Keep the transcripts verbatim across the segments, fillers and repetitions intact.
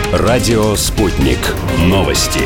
Радио «Спутник». Новости.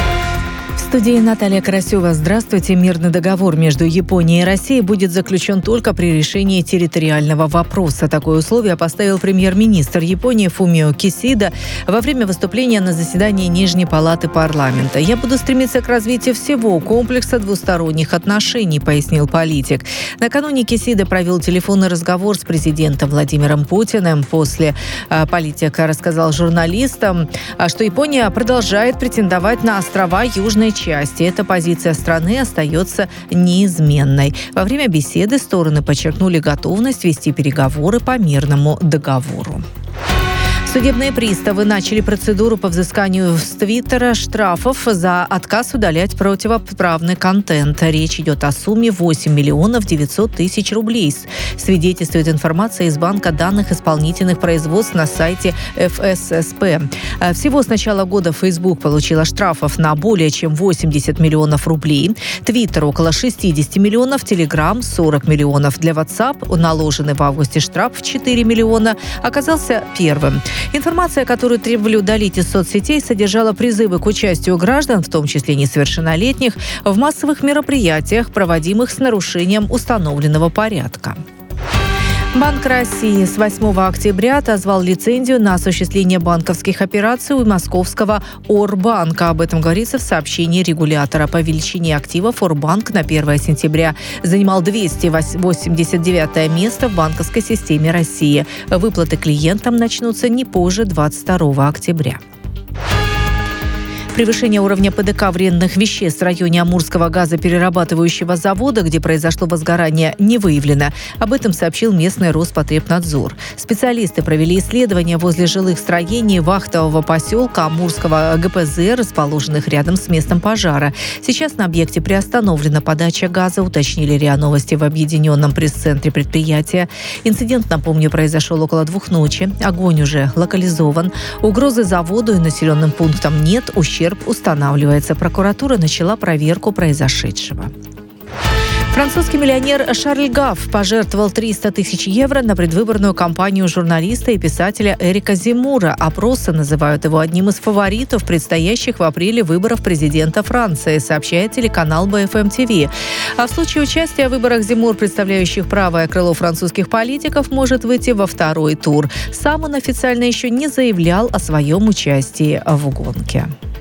В студии Наталья Карасева. Здравствуйте. Мирный договор между Японией и Россией будет заключен только при решении территориального вопроса. Такое условие поставил премьер-министр Японии Фумио Кисида во время выступления на заседании Нижней палаты парламента. «Я буду стремиться к развитию всего комплекса двусторонних отношений», пояснил политик. Накануне Кисида провел телефонный разговор с президентом Владимиром Путиным. После политик рассказал журналистам, что Япония продолжает претендовать на острова Южной части. Эта позиция страны остается неизменной. Во время беседы стороны подчеркнули готовность вести переговоры по мирному договору. Судебные приставы начали процедуру по взысканию с Твиттера штрафов за отказ удалять противоправный контент. Речь идет о сумме восемь миллионов девятьсот тысяч рублей. Свидетельствует информация из банка данных исполнительных производств на сайте эф эс эс пэ. Всего с начала года Facebook получила штрафов на более чем восемьдесят миллионов рублей. Твиттер около шестьдесят миллионов, Telegram сорок миллионов. Для WhatsApp наложенный в августе штраф в четыре миллиона оказался первым. Информация, которую требовали удалить из соцсетей, содержала призывы к участию граждан, в том числе несовершеннолетних, в массовых мероприятиях, проводимых с нарушением установленного порядка. Банк России с восьмого октября отозвал лицензию на осуществление банковских операций у московского Орбанка. Об этом говорится в сообщении регулятора. По величине активов Орбанк на первое сентября занимал двести восемьдесят девятое место в банковской системе России. Выплаты клиентам начнутся не позже двадцать второго октября. Превышение уровня пэ дэ ка вредных веществ в районе Амурского газоперерабатывающего завода, где произошло возгорание, не выявлено. Об этом сообщил местный Роспотребнадзор. Специалисты провели исследования возле жилых строений вахтового поселка Амурского гэ пэ зэ, расположенных рядом с местом пожара. Сейчас на объекте приостановлена подача газа, уточнили РИА Новости в объединенном пресс-центре предприятия. Инцидент, напомню, произошел около двух ночи. Огонь уже локализован. Угрозы заводу и населенным пунктам нет. Ущерб устанавливается. Прокуратура начала проверку произошедшего. Французский миллионер Шарль Гафф пожертвовал триста тысяч евро на предвыборную кампанию журналиста и писателя Эрика Земмура. Опросы называют его одним из фаворитов предстоящих в апреле выборов президента Франции, сообщает телеканал бэ эф эм ти ви. А в случае участия в выборах Земмур, представляющих правое крыло французских политиков, может выйти во второй тур. Сам он официально еще не заявлял о своем участии в гонке.